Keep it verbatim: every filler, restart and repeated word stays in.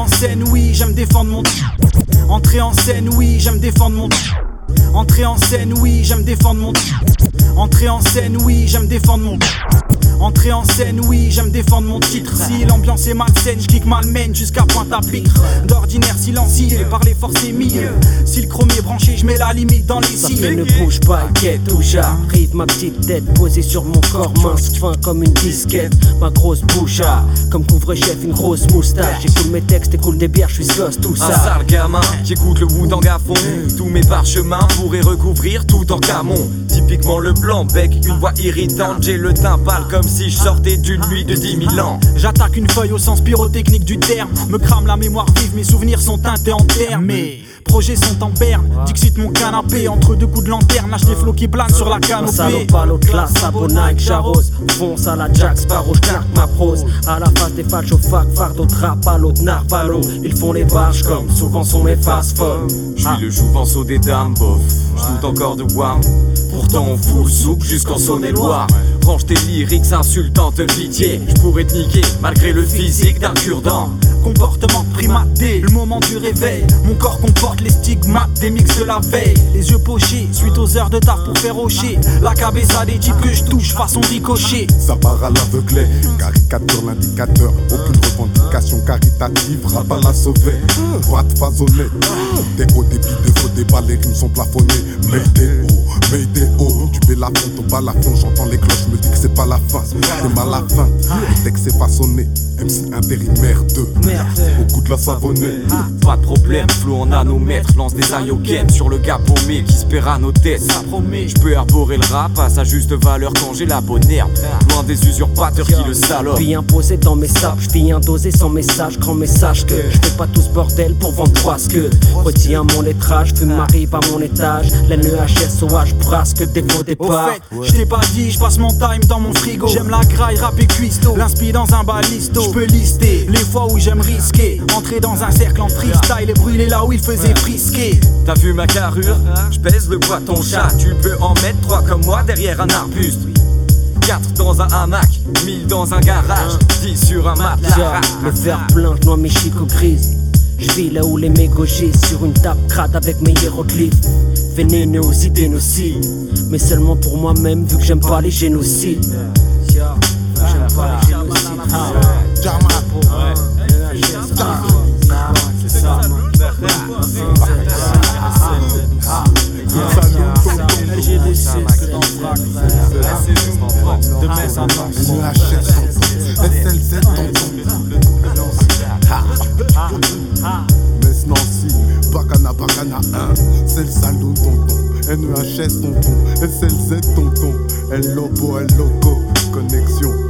en scène, oui, j'aime défendre mon Entrer en scène, oui, j'aime défendre mon Entrer en scène, oui, j'aime défendre mon Entrer en scène, oui, j'aime défendre mon Entrer en scène, oui, j'aime défendre mon titre. Si l'ambiance est malsaine, je clique malmène jusqu'à pointe à pitre. D'ordinaire silencieux, par les forces émises. Si le chrome est branché, je mets la limite dans les Ça signes. fait ne bouge pas, inquiète où j'arrive. Ma petite tête posée sur mon corps mince, fin comme une disquette. Ma grosse bouche a, comme couvre-chef, une grosse moustache. J'écoute mes textes, écoute des bières, je suis gosse, tout ça. Un sale gamin qui écoute le Wu-Tang à fond. Tous mes parchemins pourraient recouvrir tout en camon. Typiquement le blanc bec, une voix irritante. J'ai le teint pâle comme si je sortais d'une nuit de dix mille ans. J'attaque une feuille au sens pyrotechnique du terme. Me crame la mémoire vive, mes souvenirs sont teintés en termes. Mes projets sont en berne, Dixit mon canapé. Entre deux coups de lanterne, lâche des flots qui planent sur la Un canopée. salopard, l'autre classe, sabot Nike, j'arrose. Fonce à la Jack Sparrow, j'clarque ma prose. À la face des facs, au fac, fardeau, trap, à l'autre narvalo. Ils font les barges comme souvent sont mes fast-fold. J'suis le jouvenceau des dames, bof. J'doute encore de Wham. Pourtant on fout le souk jusqu'en Saône-et-Loire. Range tes lyrics insultantes pitié. J'pourrais te niquer malgré le physique d'un cure-dent. Comportement primaté, le moment du réveil. Mon corps comporte les stigmates des mix de la veille. Les yeux pochés, suite aux heures de taf pour faire hocher. La cabeza des types que je touche façon ricochet. Ça part à l'aveuglé, caricature l'indicateur. Aucune revendication caritative, rap à la sauver. Pas de façonné, des hauts débits, de faux débats, les rimes sont plafonnées. Mayday oh, mayday oh, tu paies la fonte au balafon, j'entends les cloches, me dis que c'est pas la fin. C'est mal à la fin, le texte est façonné. M C intérimaire deux, au coup de la savonnée. Pas de problème, flou en nanomètre. Lance des ayoken sur le gars paumé qui se paiera nos têtes. Ça promet, j'peux arborer le rap à sa juste valeur quand j'ai la bonne herbe. Loin des usurpateurs qui le salopent. Vie imposée dans mes sables, j'vis un dosé sans message. Grand message que je fais pas tout ce bordel pour vendre trois que. Retiens mon lettrage, fume m'arrive à mon étage. L'N E H S O H brasse que des faux Au départs. fait, je t'ai pas dit, je passe mon time dans mon frigo. J'aime la graille, rap et cuisto. L'inspi dans un balisto. Je peux lister les fois où j'aime risquer. Entrer dans un cercle en freestyle et brûler là où il faisait frisquer. T'as vu ma carrure? J'pèse le poids de ton chat. Tu peux en mettre trois comme moi derrière un arbuste. Quatre dans un hamac, mille dans un garage, dix sur un matelas. Le verre plein, je noie mes chicots grises. Je vis là où les mégots gisent, sur une table crade avec mes hiéroglyphes. Vénéneux aussi dénocide, mais seulement pour moi-même vu que j'aime pas les génocides. J'aime pas les génocides. C'est ça. L G D C, que dans le frac. De messe à mars. N E H S S L Z tonton. Metz Nancy, Bacana Bacana un, c'est le salon tonton. N E H S tonton, S L Z tonton. El Lobo, El Loco, connexion.